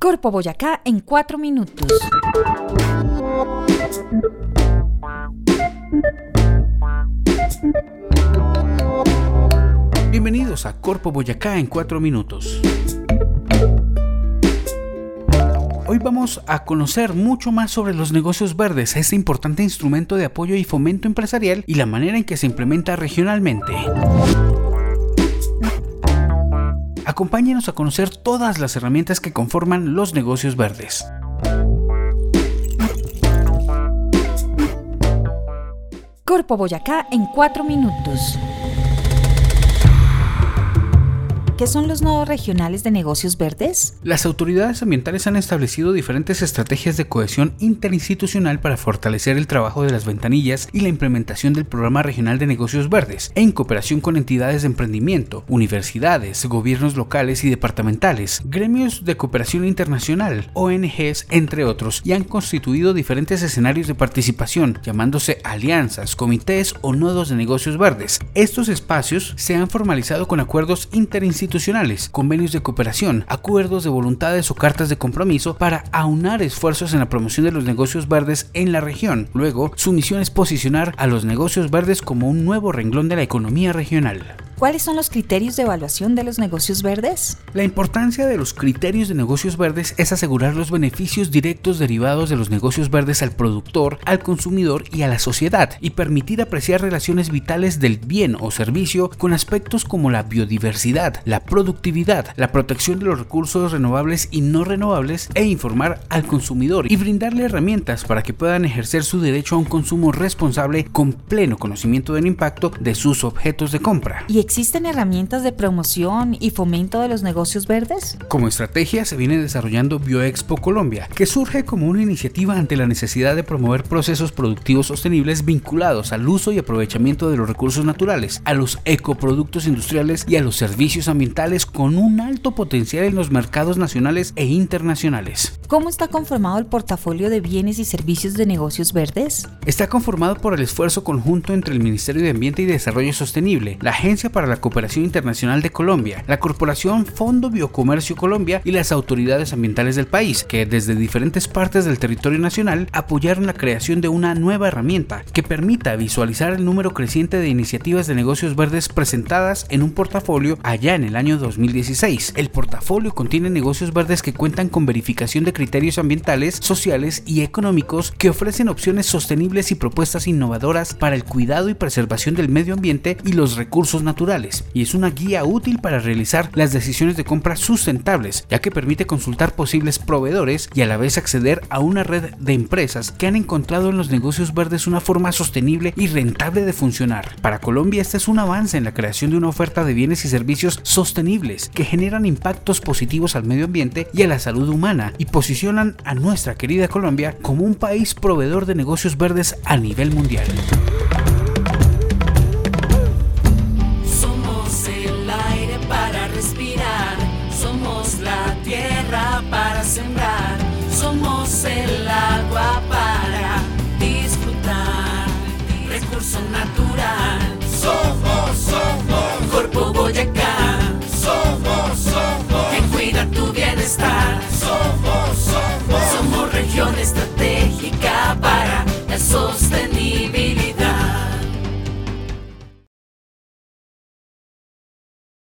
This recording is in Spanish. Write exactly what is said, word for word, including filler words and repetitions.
Corpo Boyacá en cuatro minutos. Bienvenidos a Corpo Boyacá en cuatro minutos. Hoy vamos a conocer mucho más sobre los negocios verdes, este importante instrumento de apoyo y fomento empresarial y la manera en que se implementa regionalmente. Acompáñenos a conocer todas las herramientas que conforman los negocios verdes. Corpo Boyacá en cuatro minutos. ¿Qué son los nodos regionales de negocios verdes? Las autoridades ambientales han establecido diferentes estrategias de cohesión interinstitucional para fortalecer el trabajo de las ventanillas y la implementación del Programa Regional de Negocios Verdes, en cooperación con entidades de emprendimiento, universidades, gobiernos locales y departamentales, gremios de cooperación internacional, O N Ges, entre otros, y han constituido diferentes escenarios de participación, llamándose alianzas, comités o nodos de negocios verdes. Estos espacios se han formalizado con acuerdos interinstitucionales, convenios de cooperación, acuerdos de voluntades o cartas de compromiso para aunar esfuerzos en la promoción de los negocios verdes en la región. Luego, su misión es posicionar a los negocios verdes como un nuevo renglón de la economía regional. ¿Cuáles son los criterios de evaluación de los negocios verdes? La importancia de los criterios de negocios verdes es asegurar los beneficios directos derivados de los negocios verdes al productor, al consumidor y a la sociedad, y permitir apreciar relaciones vitales del bien o servicio con aspectos como la biodiversidad, la productividad, la protección de los recursos renovables y no renovables, e informar al consumidor y brindarle herramientas para que puedan ejercer su derecho a un consumo responsable con pleno conocimiento del impacto de sus objetos de compra. ¿Y existen herramientas de promoción y fomento de los negocios verdes? Como estrategia se viene desarrollando Bioexpo Colombia, que surge como una iniciativa ante la necesidad de promover procesos productivos sostenibles vinculados al uso y aprovechamiento de los recursos naturales, a los ecoproductos industriales y a los servicios ambientales con un alto potencial en los mercados nacionales e internacionales. ¿Cómo está conformado el portafolio de bienes y servicios de negocios verdes? Está conformado por el esfuerzo conjunto entre el Ministerio de Ambiente y Desarrollo Sostenible, la Agencia para la Cooperación Internacional de Colombia, la Corporación Fondo Biocomercio Colombia y las autoridades ambientales del país, que desde diferentes partes del territorio nacional apoyaron la creación de una nueva herramienta que permita visualizar el número creciente de iniciativas de negocios verdes presentadas en un portafolio allá en el año dos mil dieciséis. El portafolio contiene negocios verdes que cuentan con verificación de criterios ambientales, sociales y económicos que ofrecen opciones sostenibles y propuestas innovadoras para el cuidado y preservación del medio ambiente y los recursos naturales. Y es una guía útil para realizar las decisiones de compra sustentables, ya que permite consultar posibles proveedores y a la vez acceder a una red de empresas que han encontrado en los negocios verdes una forma sostenible y rentable de funcionar. Para Colombia, este es un avance en la creación de una oferta de bienes y servicios sostenibles que generan impactos positivos al medio ambiente y a la salud humana y posicionan a nuestra querida Colombia como un país proveedor de negocios verdes a nivel mundial.